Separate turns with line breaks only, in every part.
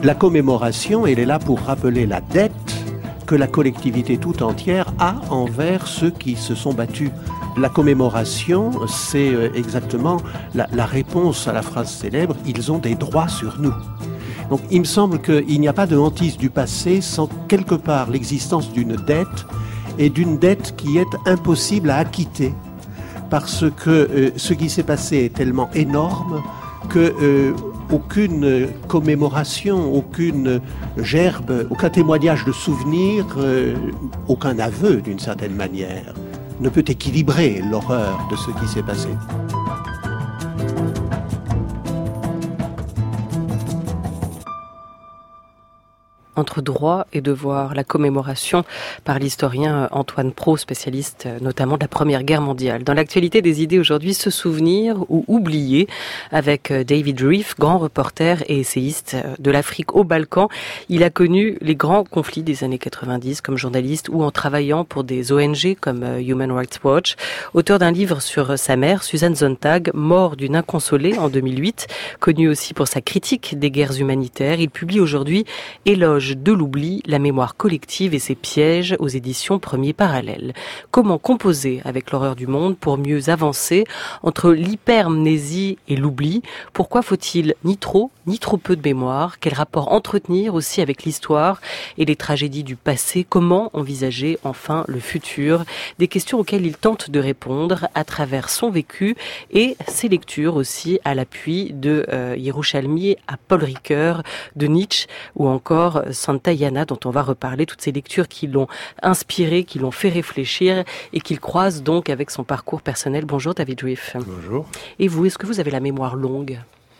La commémoration, elle est là pour rappeler la dette que la collectivité tout entière a envers ceux qui se sont battus. La commémoration, c'est exactement la réponse à la phrase célèbre « Ils ont des droits sur nous ». Donc il me semble qu'il n'y a pas de hantise du passé sans quelque part l'existence d'une dette, et d'une dette qui est impossible à acquitter, parce que ce qui s'est passé est tellement énorme que aucune commémoration, aucune gerbe, aucun témoignage de souvenir, aucun aveu d'une certaine manière, ne peut équilibrer l'horreur de ce qui s'est passé.
Entre droit et devoir, la commémoration par l'historien Antoine Prot, spécialiste notamment de la Première Guerre mondiale. Dans l'actualité des idées aujourd'hui, se souvenir ou oublier avec David Rieff, grand reporter et essayiste de l'Afrique aux Balkans. Il a connu les grands conflits des années 90 comme journaliste ou en travaillant pour des ONG comme Human Rights Watch. Auteur d'un livre sur sa mère, Suzanne Sontag, mort d'une inconsolée en 2008, connu aussi pour sa critique des guerres humanitaires. Il publie aujourd'hui Éloge de l'oubli, la mémoire collective et ses pièges aux éditions Premier Parallèle. Comment composer avec l'horreur du monde pour mieux avancer entre l'hypermnésie et l'oubli? Pourquoi faut-il ni trop peu de mémoire? Quel rapport entretenir aussi avec l'histoire et les tragédies du passé? Comment envisager enfin le futur? Des questions auxquelles il tente de répondre à travers son vécu et ses lectures aussi à l'appui de Yerushalmi à Paul Ricoeur, de Nietzsche ou encore Santayana, dont on va reparler, toutes ces lectures qui l'ont inspiré, qui l'ont fait réfléchir et qu'il croise donc avec son parcours personnel. Bonjour David Rieff.
Bonjour.
Et vous, est-ce que vous avez la mémoire longue?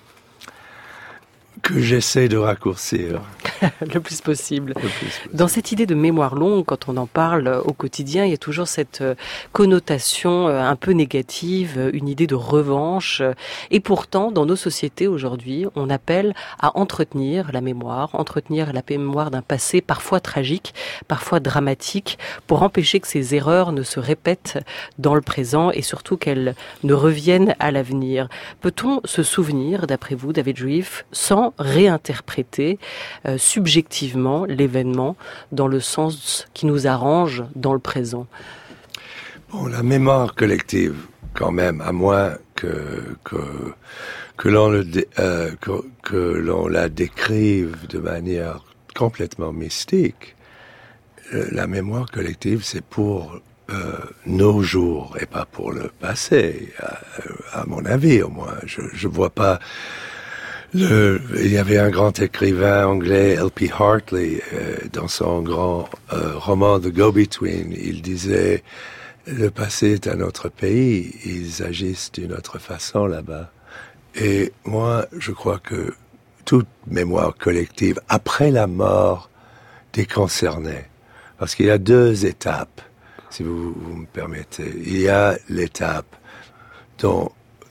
Que j'essaie de raccourcir.
Le plus possible. Dans cette idée de mémoire longue, quand on en parle au quotidien, il y a toujours cette connotation un peu négative, une idée de revanche. Et pourtant, dans nos sociétés aujourd'hui, on appelle à entretenir la mémoire d'un passé parfois tragique, parfois dramatique, pour empêcher que ces erreurs ne se répètent dans le présent et surtout qu'elles ne reviennent à l'avenir. Peut-on se souvenir, d'après vous, David Rieff, sans réinterpréter subjectivement l'événement dans le sens qui nous arrange dans le présent?
Bon, la mémoire collective, quand même, à moins que l'on la décrive de manière complètement mystique, la mémoire collective, c'est pour nos jours et pas pour le passé, à mon avis au moins. Je vois pas. Il y avait un grand écrivain anglais, L.P. Hartley, dans son grand roman The Go-Between, il disait « Le passé est un autre pays, ils agissent d'une autre façon là-bas ». Et moi, je crois que toute mémoire collective, après la mort des concernés, parce qu'il y a deux étapes, si vous me permettez. Il y a l'étape dans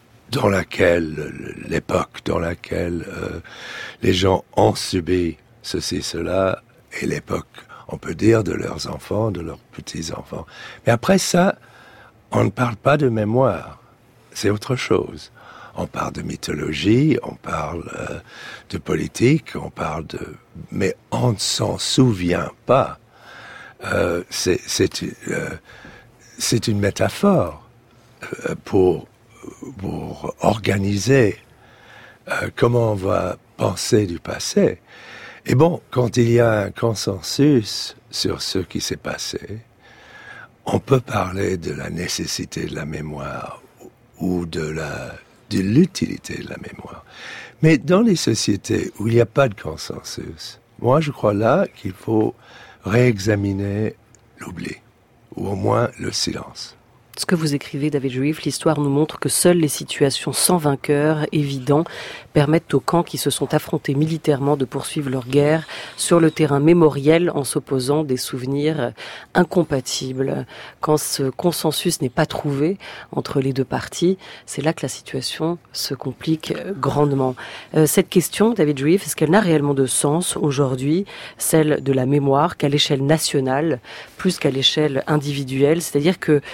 l'époque dans laquelle les gens ont subi ceci, cela, et l'époque, on peut dire, de leurs enfants, de leurs petits-enfants. Mais après ça, on ne parle pas de mémoire, c'est autre chose. On parle de mythologie, on parle de politique, mais on ne s'en souvient pas. C'est une métaphore pour organiser comment on va penser du passé. Et bon, quand il y a un consensus sur ce qui s'est passé, on peut parler de la nécessité de la mémoire ou de l'utilité de la mémoire. Mais dans les sociétés où il n'y a pas de consensus, moi je crois là qu'il faut réexaminer l'oubli, ou au moins le silence.
Ce que vous écrivez, David Rieff, l'histoire nous montre que seules les situations sans vainqueur évidents permettent aux camps qui se sont affrontés militairement de poursuivre leur guerre sur le terrain mémoriel en s'opposant des souvenirs incompatibles. Quand ce consensus n'est pas trouvé entre les deux parties, c'est là que la situation se complique grandement. Cette question, David Rieff, est-ce qu'elle n'a réellement de sens aujourd'hui, celle de la mémoire, qu'à l'échelle nationale, plus qu'à l'échelle individuelle? C'est-à-dire que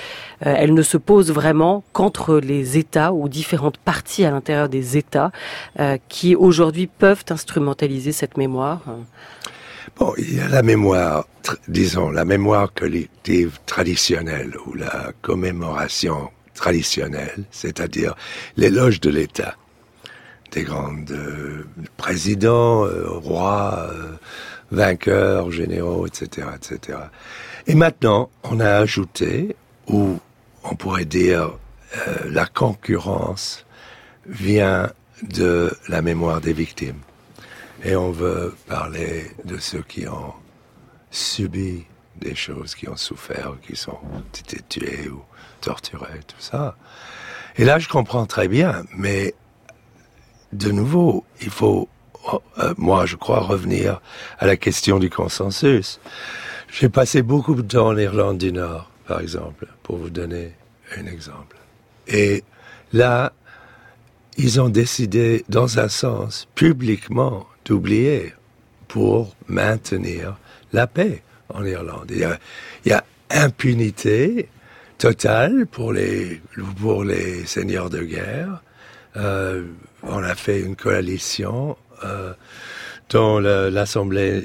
elle ne se pose vraiment qu'entre les États ou différentes parties à l'intérieur des États qui aujourd'hui peuvent instrumentaliser cette mémoire.
Bon, il y a la mémoire, disons, la mémoire collective traditionnelle ou la commémoration traditionnelle, c'est-à-dire l'éloge de l'État, des grands présidents, rois, vainqueurs, généraux, etc., etc. Et maintenant, on a ajouté, ou on pourrait dire, la concurrence vient de la mémoire des victimes. Et on veut parler de ceux qui ont subi des choses, qui ont souffert, qui sont été tués ou torturés, tout ça. Et là, je comprends très bien, mais de nouveau, il faut, moi, je crois, revenir à la question du consensus. J'ai passé beaucoup de temps en Irlande du Nord, par exemple, pour vous donner un exemple. Et là, ils ont décidé, dans un sens, publiquement, d'oublier pour maintenir la paix en Irlande. Il y a impunité totale pour les seigneurs de guerre. On a fait une coalition dans l'Assemblée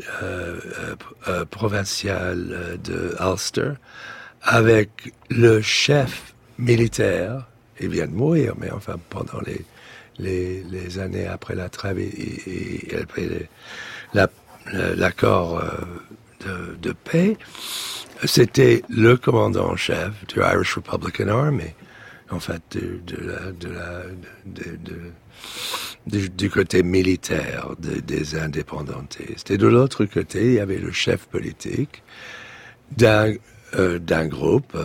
provinciale de Ulster avec le chef militaire. Il vient de mourir, mais enfin pendant les années après la trêve et l'accord de paix, c'était le commandant en chef du Irish Republican Army, en fait du côté militaire des indépendantistes. Et de l'autre côté, il y avait le chef politique d'un groupe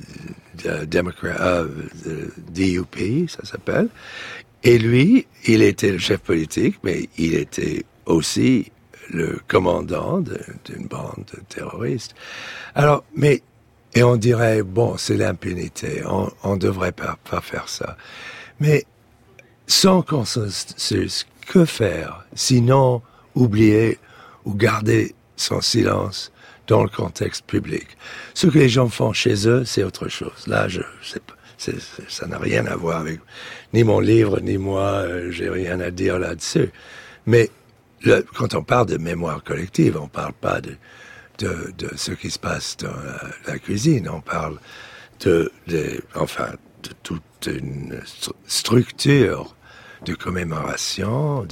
DUP, ça s'appelle. Et lui, il était le chef politique, mais il était aussi le commandant d'une bande terroriste. Alors, et on dirait, bon, c'est l'impunité, on devrait pas faire ça. Mais sans consensus, que faire? Sinon, oublier ou garder son silence dans le contexte public. Ce que les gens font chez eux, c'est autre chose. Là, ça n'a rien à voir avec ni mon livre, ni moi, j'ai rien à dire là-dessus. Mais quand on parle de mémoire collective, on parle pas de ce qui se passe dans la cuisine, on parle de toute une structure de commémoration,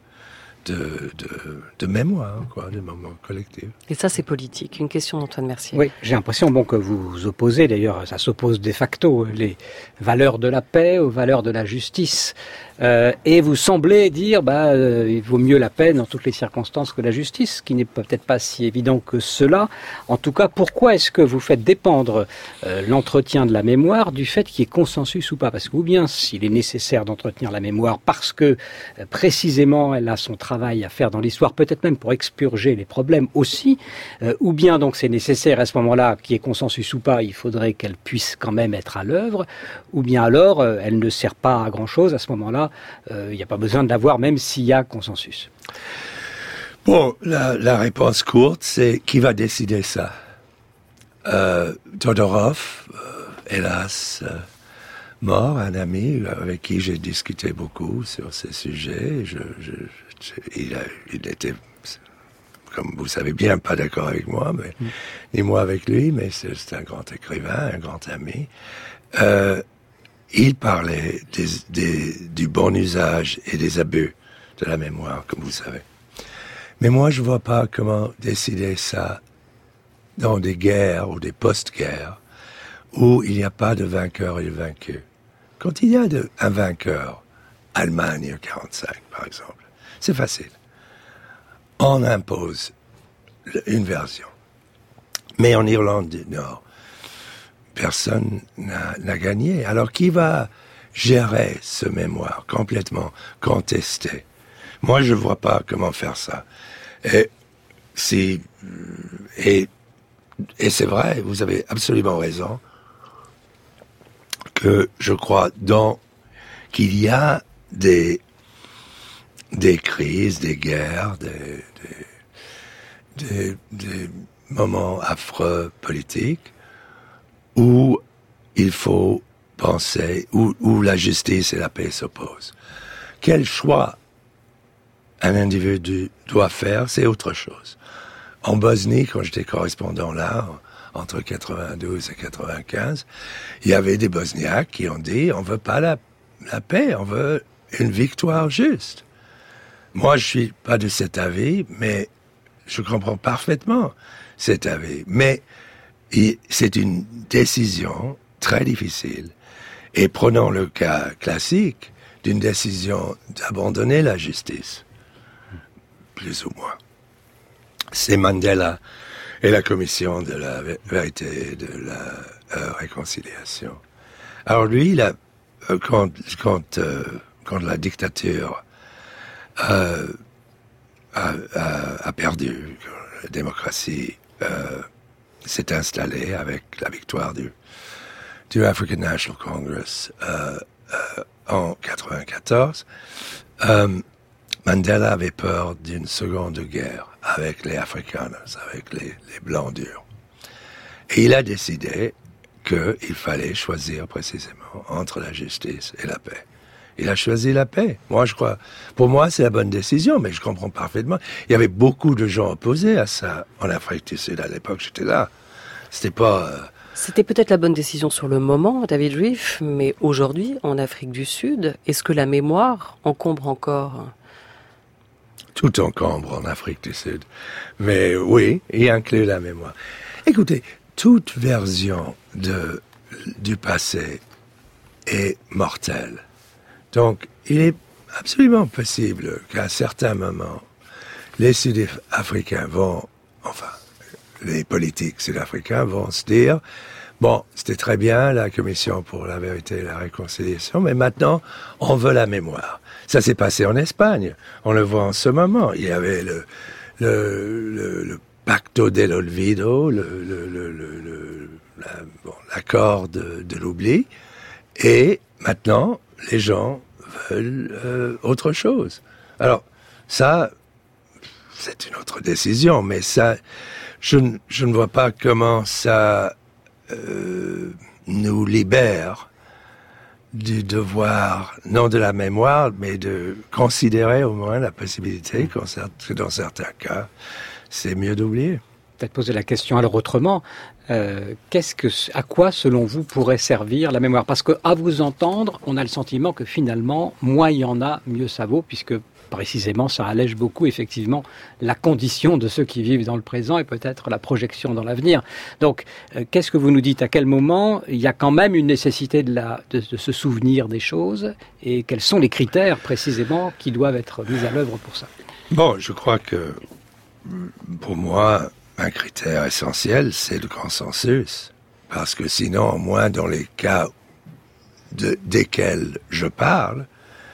de mémoire, quoi, de mémoire collective.
Et ça, c'est politique. Une question d'Antoine Mercier.
Oui, j'ai l'impression que vous opposez, d'ailleurs, ça s'oppose de facto, les valeurs de la paix aux valeurs de la justice. Et vous semblez dire, il vaut mieux la paix dans toutes les circonstances que la justice, ce qui n'est peut-être pas si évident que cela. En tout cas, pourquoi est-ce que vous faites dépendre l'entretien de la mémoire du fait qu'il y ait consensus ou pas? Parce que ou bien s'il est nécessaire d'entretenir la mémoire parce que précisément elle a son travail à faire dans l'histoire, peut-être même pour expurger les problèmes aussi, ou bien donc c'est nécessaire à ce moment-là, qu'il y ait consensus ou pas, il faudrait qu'elle puisse quand même être à l'œuvre, ou bien alors elle ne sert pas à grand-chose à ce moment-là. Il n'y a pas besoin de l'avoir, même s'il y a consensus.
Bon, la réponse courte, c'est qui va décider ça? Todorov, hélas, mort, un ami avec qui j'ai discuté beaucoup sur ces sujets. Il était, comme vous savez bien, pas d'accord avec moi, mais ni moi avec lui, mais c'est un grand écrivain, un grand ami. Il parlait du bon usage et des abus de la mémoire, comme vous savez. Mais moi, je vois pas comment décider ça dans des guerres ou des post-guerres où il n'y a pas de vainqueur et de vaincu. Quand il y a un vainqueur, Allemagne 45 par exemple, c'est facile. On impose une version. Mais en Irlande du Nord, personne n'a gagné. Alors qui va gérer ce mémoire complètement contesté? Moi, je vois pas comment faire ça. Et c'est vrai, vous avez absolument raison, que je crois qu'il y a des crises, des guerres, des moments affreux politiques où il faut penser où la justice et la paix s'opposent. Quel choix un individu doit faire, c'est autre chose. En Bosnie, quand j'étais correspondant là, entre 92 et 95, il y avait des Bosniaques qui ont dit on veut pas la paix, on veut une victoire juste. Moi, je suis pas de cet avis, mais je comprends parfaitement cet avis. Mais c'est une décision très difficile. Et prenons le cas classique d'une décision d'abandonner la justice, plus ou moins. C'est Mandela et la commission de la vérité et de la réconciliation. Alors lui, quand la dictature a perdu, quand la démocratie s'est installée avec la victoire du African National Congress en 94, Mandela avait peur d'une seconde guerre avec les Afrikaners, avec les Blancs durs. Et il a décidé qu'il fallait choisir précisément entre la justice et la paix. Il a choisi la paix. Moi, je crois, pour moi, c'est la bonne décision, mais je comprends parfaitement. Il y avait beaucoup de gens opposés à ça en Afrique du Sud. À l'époque, j'étais là. C'était pas...
C'était peut-être la bonne décision sur le moment, David Rieff, mais aujourd'hui, en Afrique du Sud, est-ce que la mémoire encombre encore ?
Tout encombre en Afrique du Sud. Mais oui, il inclut la mémoire. Écoutez, toute version du passé est mortelle. Donc, il est absolument possible qu'à un certain moment, les Sud-Africains les politiques sud-africains vont se dire, bon, c'était très bien la Commission pour la vérité et la réconciliation, mais maintenant, on veut la mémoire. Ça s'est passé en Espagne. On le voit en ce moment. Il y avait le Pacto del Olvido, l'accord de l'oubli. Et maintenant, les gens veulent autre chose. Alors, ça, c'est une autre décision, mais ça, je ne vois pas comment ça nous libère du devoir, non de la mémoire, mais de considérer au moins la possibilité que dans certains cas, c'est mieux d'oublier.
Peut-être poser la question alors autrement. À quoi, selon vous, pourrait servir la mémoire ? Parce qu'à vous entendre, on a le sentiment que finalement, moins il y en a, mieux ça vaut, puisque précisément, ça allège beaucoup, effectivement, la condition de ceux qui vivent dans le présent et peut-être la projection dans l'avenir. Donc, qu'est-ce que vous nous dites ? À quel moment il y a quand même une nécessité de se souvenir des choses et quels sont les critères, précisément, qui doivent être mis à l'œuvre pour ça ?
Bon, je crois que, pour moi, un critère essentiel, c'est le consensus. Parce que sinon, au moins dans les cas desquels je parle,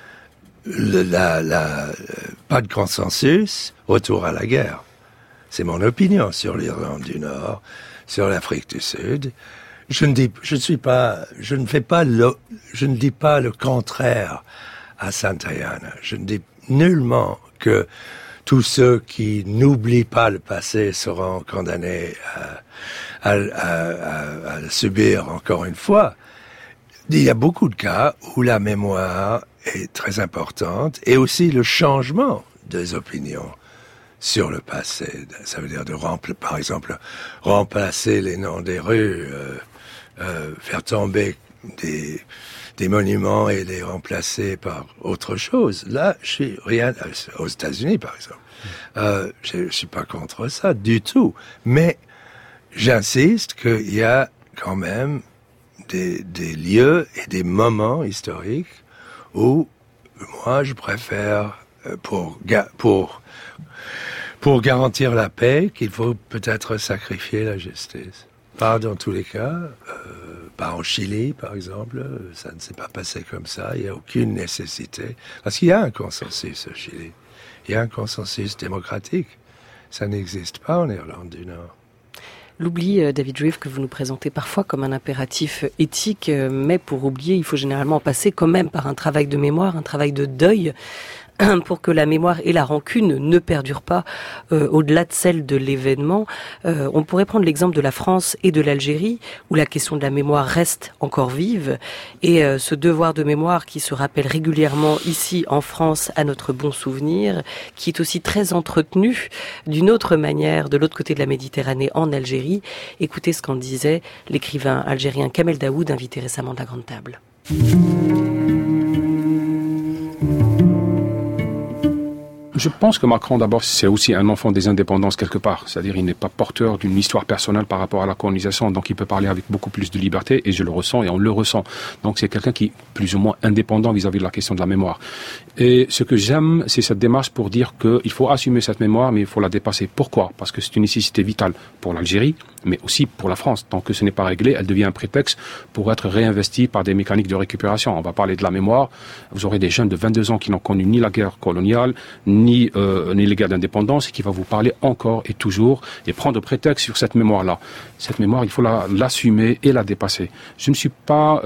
pas de consensus, retour à la guerre. C'est mon opinion sur l'Irlande du Nord, sur l'Afrique du Sud. Je ne dis pas le contraire à Santayana. Je ne dis nullement que tous ceux qui n'oublient pas le passé seront condamnés à le subir encore une fois. Il y a beaucoup de cas où la mémoire est très importante et aussi le changement des opinions sur le passé. Ça veut dire par exemple, remplacer les noms des rues, faire tomber des monuments et les remplacer par autre chose. Là, je suis rien aux États-Unis, par exemple. Je suis pas contre ça du tout, mais j'insiste qu'il y a quand même des lieux et des moments historiques où moi je préfère pour garantir la paix qu'il faut peut-être sacrifier la justice. Pas dans tous les cas. Pas en Chili, par exemple, ça ne s'est pas passé comme ça. Il n'y a aucune nécessité. Parce qu'il y a un consensus au Chili. Il y a un consensus démocratique. Ça n'existe pas en Irlande du Nord.
L'oubli, David Rieff, que vous nous présentez parfois comme un impératif éthique, mais pour oublier, il faut généralement passer quand même par un travail de mémoire, un travail de deuil. pour que la mémoire et la rancune ne perdurent pas au-delà de celle de l'événement. On pourrait prendre l'exemple de la France et de l'Algérie, où la question de la mémoire reste encore vive, et ce devoir de mémoire qui se rappelle régulièrement ici en France à notre bon souvenir, qui est aussi très entretenu d'une autre manière de l'autre côté de la Méditerranée en Algérie. Écoutez ce qu'en disait l'écrivain algérien Kamel Daoud, invité récemment de la Grande Table.
Je pense que Macron, d'abord, c'est aussi un enfant des indépendances quelque part. C'est-à-dire, il n'est pas porteur d'une histoire personnelle par rapport à la colonisation. Donc, il peut parler avec beaucoup plus de liberté, et je le ressens, et on le ressent. Donc, c'est quelqu'un qui est plus ou moins indépendant vis-à-vis de la question de la mémoire. Et ce que j'aime, c'est cette démarche pour dire qu'il faut assumer cette mémoire, mais il faut la dépasser. Pourquoi ? Parce que c'est une nécessité vitale pour l'Algérie, mais aussi pour la France. Tant que ce n'est pas réglé, elle devient un prétexte pour être réinvestie par des mécaniques de récupération. On va parler de la mémoire. Vous aurez des jeunes de 22 ans qui n'ont connu ni la guerre coloniale, ni les guerres d'indépendance, et qui va vous parler encore et toujours et prendre prétexte sur cette mémoire-là. Cette mémoire, il faut l'assumer et la dépasser. Je ne suis pas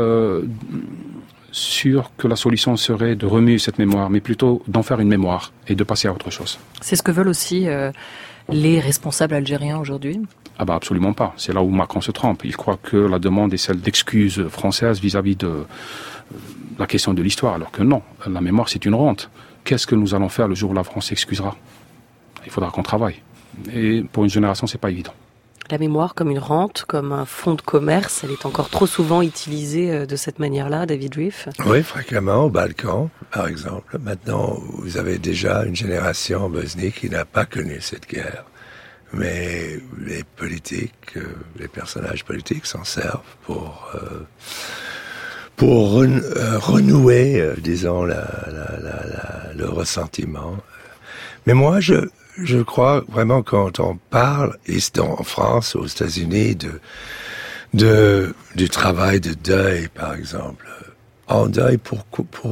sûr que la solution serait de remuer cette mémoire, mais plutôt d'en faire une mémoire et de passer à autre chose.
C'est ce que veulent aussi les responsables algériens aujourd'hui ?
Ah bah absolument pas. C'est là où Macron se trompe. Il croit que la demande est celle d'excuses françaises vis-à-vis de la question de l'histoire, alors que non. La mémoire, c'est une rente. Qu'est-ce que nous allons faire le jour où la France s'excusera ? Il faudra qu'on travaille. Et pour une génération, c'est pas évident.
La mémoire comme une rente, comme un fonds de commerce, elle est encore trop souvent utilisée de cette manière-là, David Riffe ?
Oui, fréquemment, au Balkan, par exemple. Maintenant, vous avez déjà une génération en Bosnie qui n'a pas connu cette guerre. Mais les politiques, les personnages politiques s'en servent pour renouer, disons, le ressentiment. Mais moi, je crois vraiment, quand on parle, ici en France, aux États-Unis, du travail de deuil, par exemple. En deuil, pourquoi ?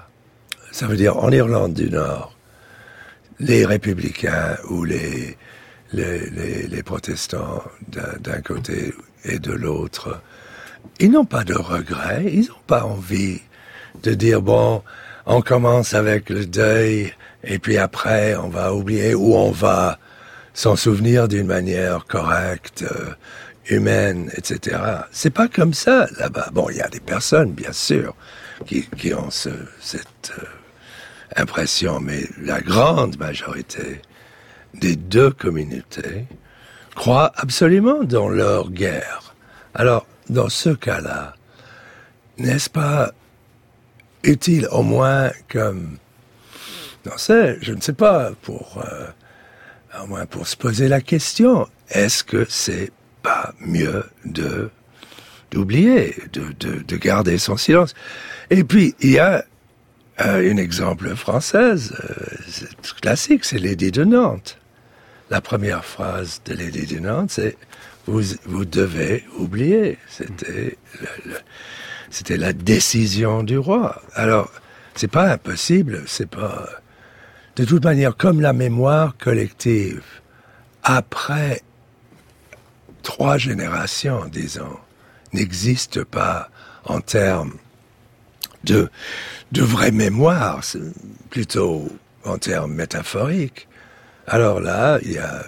Ça veut dire, en Irlande du Nord, les républicains ou les protestants d'un côté et de l'autre, ils n'ont pas de regrets, ils n'ont pas envie de dire, bon, on commence avec le deuil, et puis après, on va oublier, ou on va s'en souvenir d'une manière correcte, humaine, etc. C'est pas comme ça, là-bas. Bon, il y a des personnes, bien sûr, qui ont cette impression, mais la grande majorité des deux communautés croient absolument dans leur guerre. Alors, dans ce cas-là, n'est-ce pas utile au moins comme, je ne sais pas, au moins pour se poser la question, est-ce que c'est pas mieux d'oublier, de garder son silence? Et puis, il y a un exemple française, classique, c'est L'édit de Nantes. La première phrase de L'édit de Nantes, c'est « Vous devez oublier ». C'était la décision du roi. Alors, c'est pas impossible, c'est pas... De toute manière, comme la mémoire collective, après 3 générations, disons, n'existe pas en termes de vraie mémoire, c'est plutôt en termes métaphoriques. Alors là, il y a,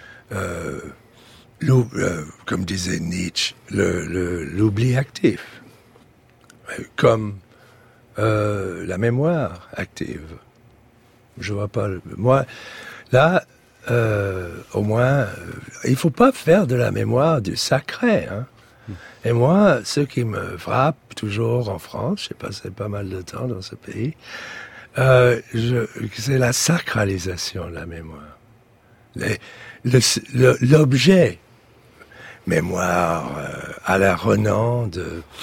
comme disait Nietzsche, l'oubli actif, comme la mémoire active. Je vois pas. Moi, là, au moins, il faut pas faire de la mémoire du sacré, hein. Et moi, ce qui me frappe toujours en France, j'ai passé pas mal de temps dans ce pays, c'est la sacralisation de la mémoire. L'objet mémoire à la Renan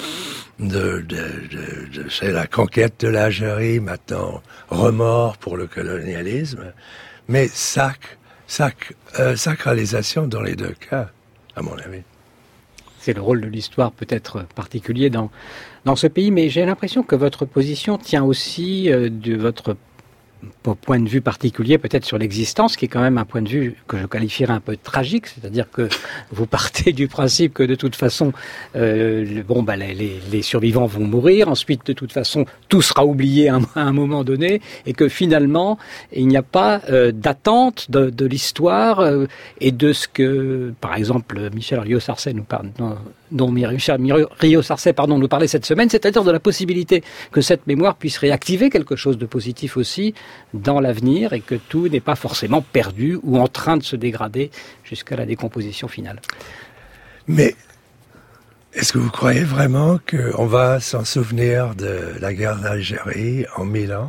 c'est la conquête de l'Algérie, maintenant remords pour le colonialisme, mais sacralisation dans les deux cas, à mon avis.
C'est le rôle de l'histoire peut-être particulier dans ce pays, mais j'ai l'impression que votre position tient aussi de votre point de vue particulier, peut-être sur l'existence, qui est quand même un point de vue que je qualifierais un peu tragique, c'est-à-dire que vous partez du principe que de toute façon, les survivants vont mourir, ensuite de toute façon, tout sera oublié à un moment donné, et que finalement, il n'y a pas d'attente de l'histoire et de ce que, par exemple, Michel Rio-Sarcey nous parle, dont Michel Rio-Sarcey nous parlait cette semaine, c'est-à-dire de la possibilité que cette mémoire puisse réactiver quelque chose de positif aussi dans l'avenir et que tout n'est pas forcément perdu ou en train de se dégrader jusqu'à la décomposition finale.
Mais est-ce que vous croyez vraiment qu'on va s'en souvenir de la guerre d'Algérie en 1000 ans ?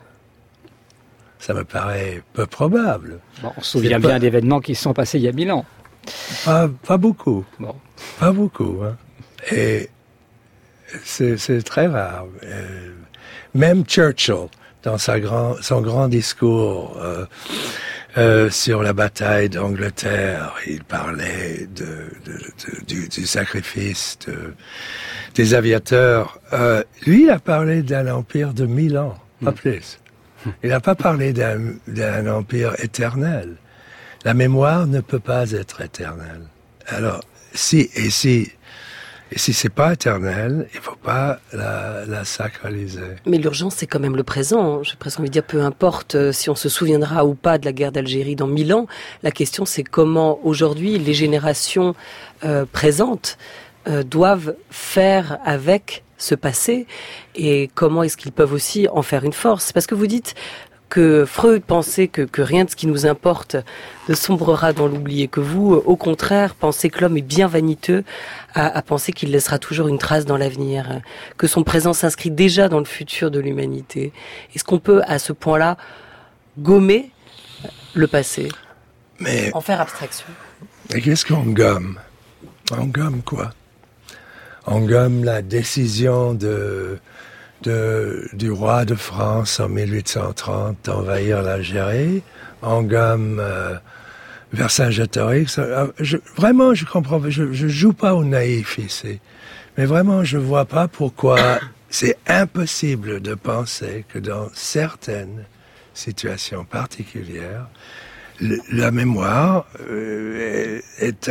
Ça me paraît peu probable.
Bon, on se souvient bien d'événements qui se sont passés il y a 1000 ans.
Pas beaucoup.
Bon.
Pas beaucoup. Hein. Et c'est très rare. Même Churchill, dans son grand discours sur la bataille d'Angleterre, il parlait du sacrifice des aviateurs. Lui, il a parlé d'un empire de 1000 ans, pas plus. Il n'a pas parlé d'un empire éternel. La mémoire ne peut pas être éternelle. Alors, si c'est pas éternel, il faut pas la sacraliser.
Mais l'urgence, c'est quand même le présent. J'ai presque envie de dire, peu importe si on se souviendra ou pas de la guerre d'Algérie dans 1000 ans, la question c'est comment aujourd'hui les générations présentes doivent faire avec ce passé et comment est-ce qu'ils peuvent aussi en faire une force. Parce que vous dites que Freud pensait que rien de ce qui nous importe ne sombrera dans l'oubli et que vous, au contraire, pensez que l'homme est bien vaniteux à penser qu'il laissera toujours une trace dans l'avenir, que son présent s'inscrit déjà dans le futur de l'humanité. Est-ce qu'on peut, à ce point-là, gommer le passé, en faire abstraction?
Mais qu'est-ce qu'on gomme? On gomme quoi? On gomme la décision du roi de France en 1830 d'envahir l'Algérie. On gomme Vercingétorix. Vraiment, je comprends. Je joue pas au naïf ici, mais vraiment, je vois pas pourquoi c'est impossible de penser que dans certaines situations particulières, la mémoire est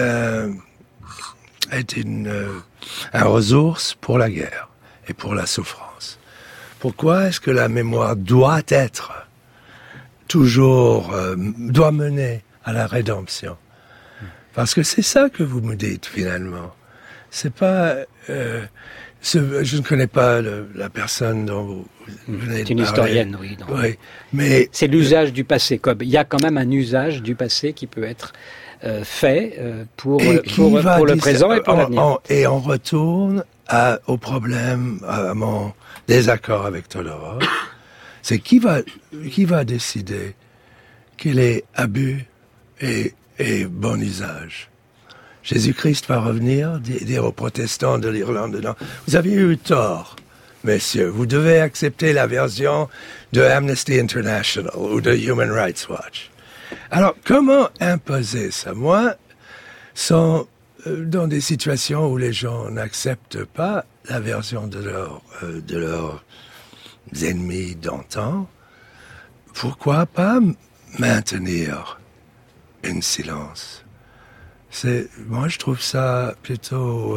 une ressource pour la guerre et pour la souffrance. Pourquoi est-ce que la mémoire doit être toujours, doit mener à la rédemption? Parce que c'est ça que vous me dites finalement. C'est pas, je ne connais pas la personne dont vous venez de parler.
C'est une historienne, oui.
Oui, mais
c'est l'usage du passé. Il y a quand même un usage du passé qui peut être fait pour le présent et pour l'avenir.
Et on retourne au problème, à mon désaccord avec Todorov. C'est qui va décider quel est abus et bon usage? Jésus-Christ va revenir, dire aux protestants de l'Irlande, non, vous avez eu tort, messieurs, vous devez accepter la version de Amnesty International ou de Human Rights Watch. Alors, comment imposer ça? Moi, dans des situations où les gens n'acceptent pas la version de leurs ennemis d'antan, pourquoi pas maintenir un silence? Moi, je trouve ça plutôt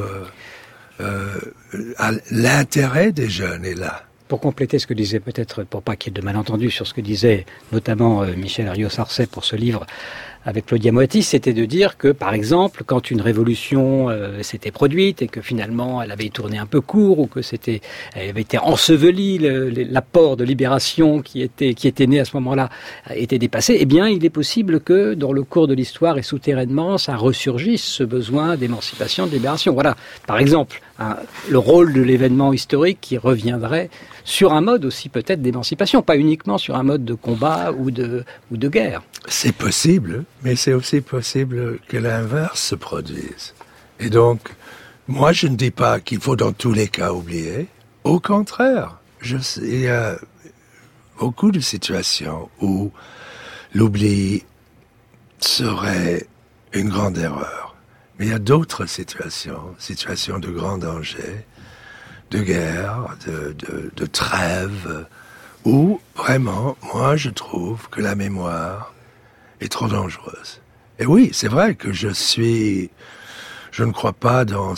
l'intérêt des jeunes est là.
Pour compléter ce que disait peut-être, pour pas qu'il y ait de malentendus sur ce que disait notamment Michel Rio-Sarcey pour ce livre avec Claudia Moati, c'était de dire que, par exemple, quand une révolution s'était produite et que finalement elle avait tourné un peu court ou que elle avait été ensevelie, l'apport de libération qui était né à ce moment-là était dépassé, eh bien, il est possible que dans le cours de l'histoire et souterrainement, ça ressurgisse ce besoin d'émancipation, de libération. Voilà, par exemple, le rôle de l'événement historique qui reviendrait sur un mode aussi peut-être d'émancipation, pas uniquement sur un mode de combat ou de guerre.
C'est possible, mais c'est aussi possible que l'inverse se produise. Et donc, moi je ne dis pas qu'il faut dans tous les cas oublier. Au contraire, il y a beaucoup de situations où l'oubli serait une grande erreur. Mais il y a d'autres situations de grand danger, de guerre, de trêve, où, vraiment, moi, je trouve que la mémoire est trop dangereuse. Et oui, c'est vrai que je ne crois pas dans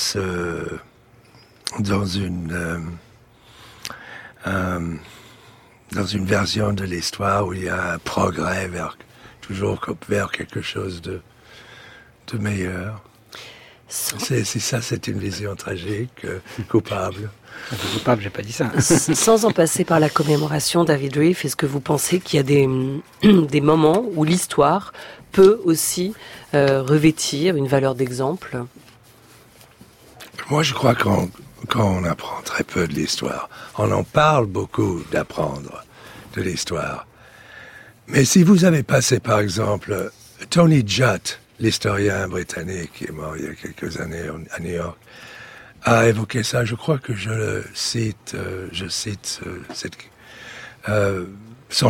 une version de l'histoire où il y a un progrès toujours vers quelque chose de meilleur. C'est une vision tragique, coupable.
Coupable, j'ai pas dit ça.
Sans en passer par la commémoration, David Rieff, est-ce que vous pensez qu'il y a des moments où l'histoire peut aussi revêtir une valeur d'exemple?
Moi, je crois qu'on apprend très peu de l'histoire. On en parle beaucoup d'apprendre de l'histoire. Mais si vous avez passé, par exemple, Tony Judt, l'historien britannique qui est mort il y a quelques années à New York, a évoqué ça. Je crois que je cite son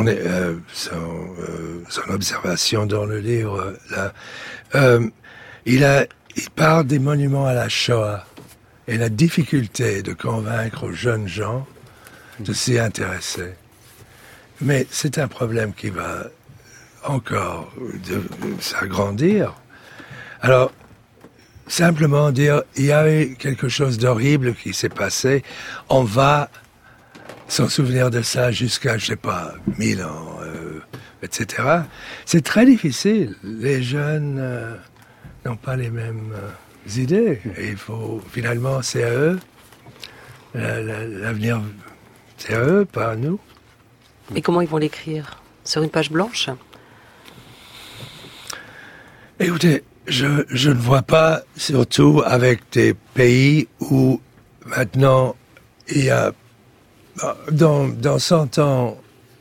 observation dans le livre. Là. Il parle des monuments à la Shoah et la difficulté de convaincre aux jeunes gens de s'y intéresser. Mais c'est un problème qui va encore s'agrandir. Alors, simplement dire, il y a eu quelque chose d'horrible qui s'est passé, on va s'en souvenir de ça jusqu'à, 1000 ans, etc. C'est très difficile. Les jeunes n'ont pas les mêmes idées. Et finalement, c'est à eux. L'avenir, c'est à eux, pas à nous.
Et comment ils vont l'écrire? Sur une page blanche?
Écoutez, je ne vois pas, surtout avec des pays où maintenant il y a, dans 100 ans,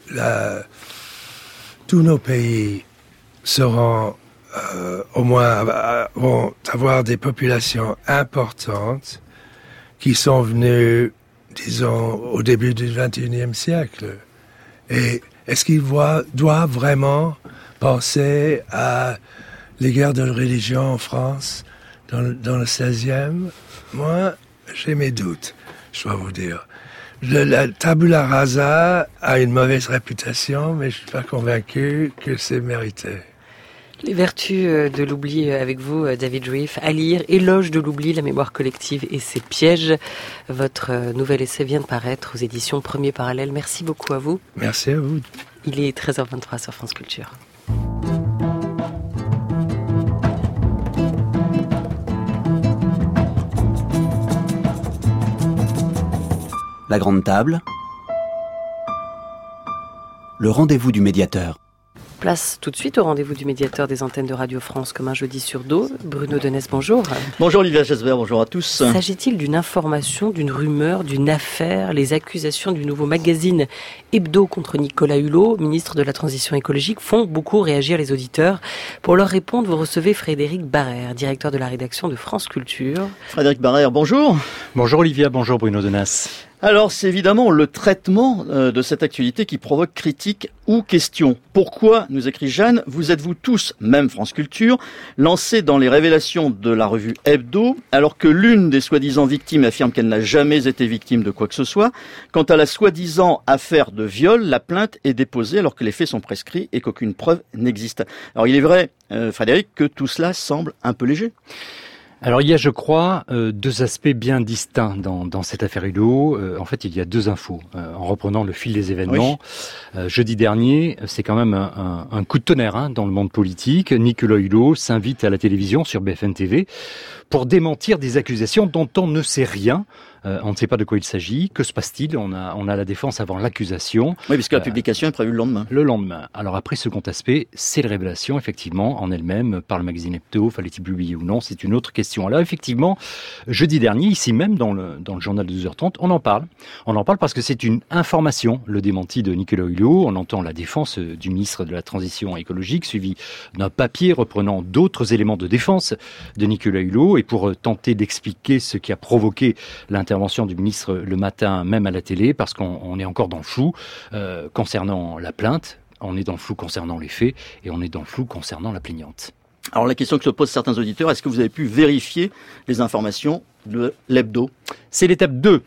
tous nos pays seront au moins vont avoir des populations importantes qui sont venues, disons, au début du XXIe siècle. Et est-ce qu'ils doivent vraiment penser à les guerres de religion en France dans le 16e? Moi, j'ai mes doutes, je dois vous dire. La tabula rasa a une mauvaise réputation, mais je ne suis pas convaincu que c'est mérité.
Les vertus de l'oubli avec vous, David Rieff, à lire, Éloge de l'oubli, la mémoire collective et ses pièges. Votre nouvel essai vient de paraître aux éditions Premier Parallèle. Merci beaucoup à vous.
Merci à vous.
Il est 13h23 sur France Culture.
La grande table. Le rendez-vous du médiateur.
Place tout de suite au rendez-vous du médiateur des antennes de Radio France comme un jeudi sur deux. Bruno Denès, bonjour.
Bonjour Olivia Gesbert, bonjour à tous.
S'agit-il d'une information, d'une rumeur, d'une affaire? Les accusations du nouveau magazine Hebdo contre Nicolas Hulot, ministre de la Transition écologique, font beaucoup réagir les auditeurs. Pour leur répondre, vous recevez Frédéric Barrère, directeur de la rédaction de France Culture.
Frédéric Barrère, bonjour.
Bonjour Olivia, bonjour Bruno Denès.
Alors, c'est évidemment le traitement de cette actualité qui provoque critiques ou questions. Pourquoi, nous écrit Jeanne, vous êtes-vous tous, même France Culture, lancés dans les révélations de la revue Hebdo, alors que l'une des soi-disant victimes affirme qu'elle n'a jamais été victime de quoi que ce soit? Quant à la soi-disant affaire de viol, la plainte est déposée alors que les faits sont prescrits et qu'aucune preuve n'existe. Alors, il est vrai, Frédéric, que tout cela semble un peu léger.
Alors il y a, je crois, deux aspects bien distincts dans cette affaire Hulot. En fait, il y a deux infos. En reprenant le fil des événements, oui. Jeudi dernier, c'est quand même un coup de tonnerre dans le monde politique. Nicolas Hulot s'invite à la télévision sur BFM TV pour démentir des accusations dont on ne sait rien. On ne sait pas de quoi il s'agit. Que se passe-t-il? On a la défense avant l'accusation.
Oui, puisque la publication est prévue le lendemain.
Le lendemain. Alors après, second aspect, c'est la révélation, effectivement, en elle-même, par le magazine Hebdo. Fallait-il publier ou non? C'est une autre question. Alors effectivement, jeudi dernier, ici même, dans le journal de 12h30, on en parle. On en parle parce que c'est une information, le démenti de Nicolas Hulot. On entend la défense du ministre de la Transition écologique, suivi d'un papier reprenant d'autres éléments de défense de Nicolas Hulot. Et pour tenter d'expliquer ce qui a provoqué l'intervention du ministre le matin même à la télé, parce qu'on est encore dans le flou concernant la plainte, on est dans le flou concernant les faits et on est dans le flou concernant la plaignante.
Alors la question que se posent certains auditeurs, est-ce que vous avez pu vérifier les informations de l'hebdo.
C'est l'étape 2.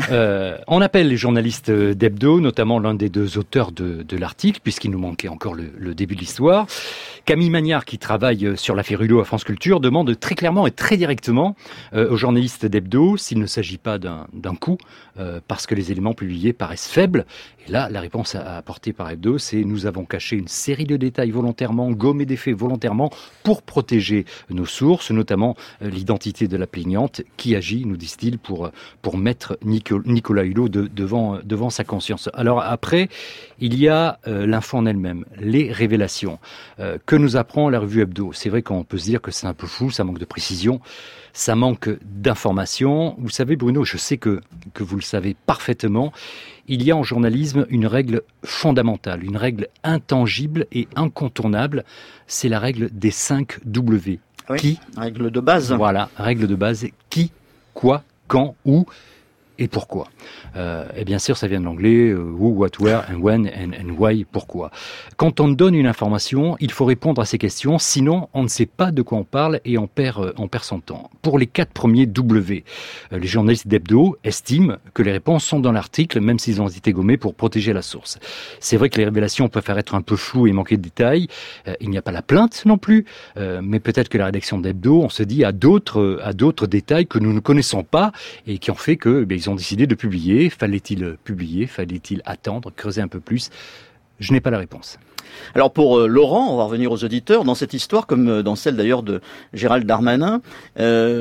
On appelle les journalistes d'hebdo, notamment l'un des deux auteurs de l'article, puisqu'il nous manquait encore le début de l'histoire. Camille Magnard, qui travaille sur l'affaire Hulot à France Culture, demande très clairement et très directement aux journalistes d'hebdo s'il ne s'agit pas d'un coup, parce que les éléments publiés paraissent faibles. Et là, la réponse apportée par Hebdo, c'est « Nous avons caché une série de détails volontairement, gommé des faits volontairement pour protéger nos sources, notamment l'identité de la plaignante qui agit, nous disent-ils, pour mettre Nicolas Hulot devant sa conscience. » Alors après, il y a l'info en elle-même, les révélations que nous apprend la revue Hebdo. C'est vrai qu'on peut se dire que c'est un peu flou, ça manque de précision, ça manque d'informations. Vous savez, Bruno, je sais que vous le savez parfaitement, il y a en journalisme une règle fondamentale, une règle intangible et incontournable, c'est la règle des 5 W.
Oui,
qui,
règle de base.
Voilà, règle de base, qui, quoi, quand, où et pourquoi. Et bien sûr, ça vient de l'anglais, who, what, where, and when, and why, pourquoi. Quand on donne une information, il faut répondre à ces questions, sinon on ne sait pas de quoi on parle et on perd son temps. Pour les 4 premiers W, les journalistes d'Hebdo estiment que les réponses sont dans l'article, même s'ils ont été gommés pour protéger la source. C'est vrai que les révélations peuvent faire être un peu floues et manquer de détails. Il n'y a pas la plainte non plus, mais peut-être que la rédaction d'Hebdo, on se dit, a d'autres détails que nous ne connaissons pas et qui ont fait que ils ont décidé de publier. Fallait-il publier? Fallait-il attendre, creuser un peu plus? Je n'ai pas la réponse.
Alors pour Laurent, on va revenir aux auditeurs, dans cette histoire, comme dans celle d'ailleurs de Gérald Darmanin, qui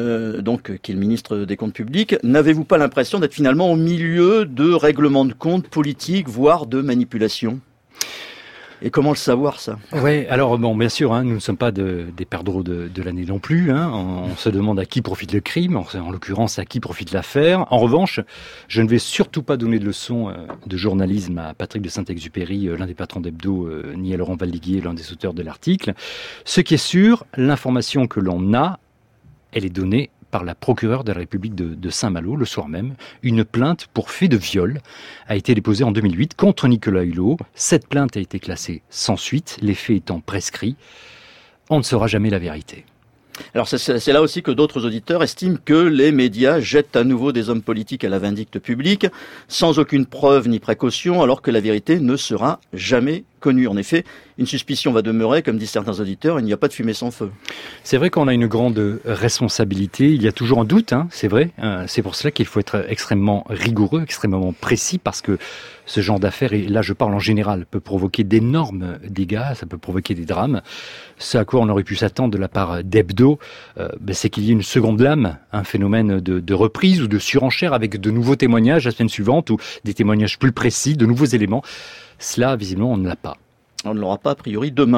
est le ministre des Comptes publics, n'avez-vous pas l'impression d'être finalement au milieu de règlements de comptes politiques, voire de manipulation ? Et comment le savoir, ça ?
Oui, alors bon, bien sûr, nous ne sommes pas des perdreaux de l'année non plus. On se demande à qui profite le crime, en l'occurrence à qui profite l'affaire. En revanche, je ne vais surtout pas donner de leçons de journalisme à Patrick de Saint-Exupéry, l'un des patrons d'Hebdo, ni à Laurent Valdiguier, l'un des auteurs de l'article. Ce qui est sûr, l'information que l'on a, elle est donnée par la procureure de la République de Saint-Malo, le soir même. Une plainte pour fait de viol a été déposée en 2008 contre Nicolas Hulot. Cette plainte a été classée sans suite, les faits étant prescrits. On ne saura jamais la vérité.
Alors c'est là aussi que d'autres auditeurs estiment que les médias jettent à nouveau des hommes politiques à la vindicte publique, sans aucune preuve ni précaution, alors que la vérité ne sera jamais connue. En effet, une suspicion va demeurer, comme disent certains auditeurs, il n'y a pas de fumée sans feu.
C'est vrai qu'on a une grande responsabilité, il y a toujours un doute, c'est vrai. C'est pour cela qu'il faut être extrêmement rigoureux, extrêmement précis, parce que ce genre d'affaires, et là je parle en général, peut provoquer d'énormes dégâts, ça peut provoquer des drames. Ce à quoi on aurait pu s'attendre de la part d'Hebdo, c'est qu'il y ait une seconde lame, un phénomène de reprise ou de surenchère avec de nouveaux témoignages la semaine suivante, ou des témoignages plus précis, de nouveaux éléments. Cela, visiblement, on ne l'a pas.
On ne l'aura pas, a priori, demain.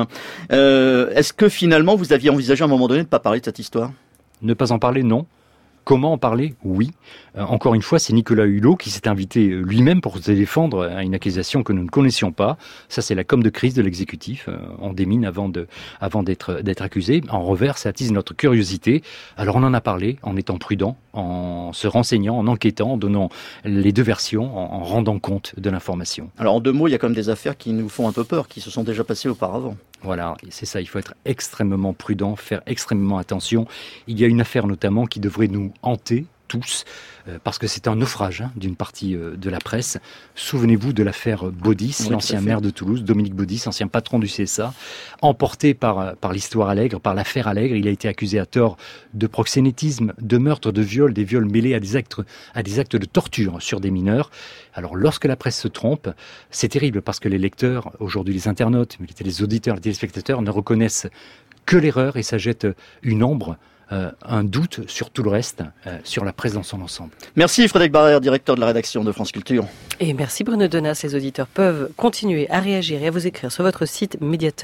Est-ce que finalement, vous aviez envisagé à un moment donné de ne pas parler de cette histoire ?
Ne pas en parler, non. Comment en parler ? Oui. Encore une fois, c'est Nicolas Hulot qui s'est invité lui-même pour se défendre à une accusation que nous ne connaissions pas. Ça, c'est la com de crise de l'exécutif. On démine avant d'être accusé. En revers, ça attise notre curiosité. Alors on en a parlé en étant prudent, en se renseignant, en enquêtant, en donnant les deux versions, en rendant compte de l'information.
Alors en 2 mots, il y a quand même des affaires qui nous font un peu peur, qui se sont déjà passées auparavant.
Voilà, c'est ça, il faut être extrêmement prudent, faire extrêmement attention. Il y a une affaire notamment qui devrait nous hanter tous, parce que c'est un naufrage d'une partie de la presse. Souvenez-vous de l'affaire Baudis, oui, l'ancien maire de Toulouse, Dominique Baudis, ancien patron du CSA, emporté par l'histoire Allègre, par l'affaire Allègre. Il a été accusé à tort de proxénétisme, de meurtre, de viol, des viols mêlés à des actes de torture sur des mineurs. Alors lorsque la presse se trompe, c'est terrible parce que les lecteurs, aujourd'hui les internautes, mais les auditeurs, les téléspectateurs ne reconnaissent que l'erreur et ça jette une ombre, un doute sur tout le reste, sur la presse dans son ensemble.
Merci Frédéric Barrère, directeur de la rédaction de France Culture.
Et merci Bruno Donat. Les auditeurs peuvent continuer à réagir et à vous écrire sur votre site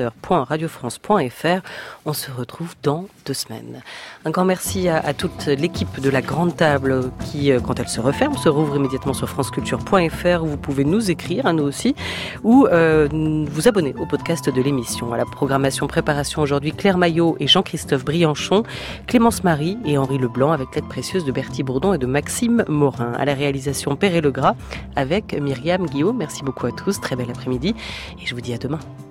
médiateur.radiofrance.fr. On se retrouve dans 2 semaines. Un grand merci à toute l'équipe de la Grande Table qui, quand elle se referme, se rouvre immédiatement sur franceculture.fr où vous pouvez nous écrire, nous aussi, ou vous abonner au podcast de l'émission. À la programmation préparation aujourd'hui, Claire Maillot et Jean-Christophe Brianchon, Clémence Marie et Henri Leblanc avec l'aide précieuse de Bertie Bourdon et de Maxime Morin. À la réalisation Perret Legras avec Myriam Guillaume. Merci beaucoup à tous, très bel après-midi et je vous dis à demain.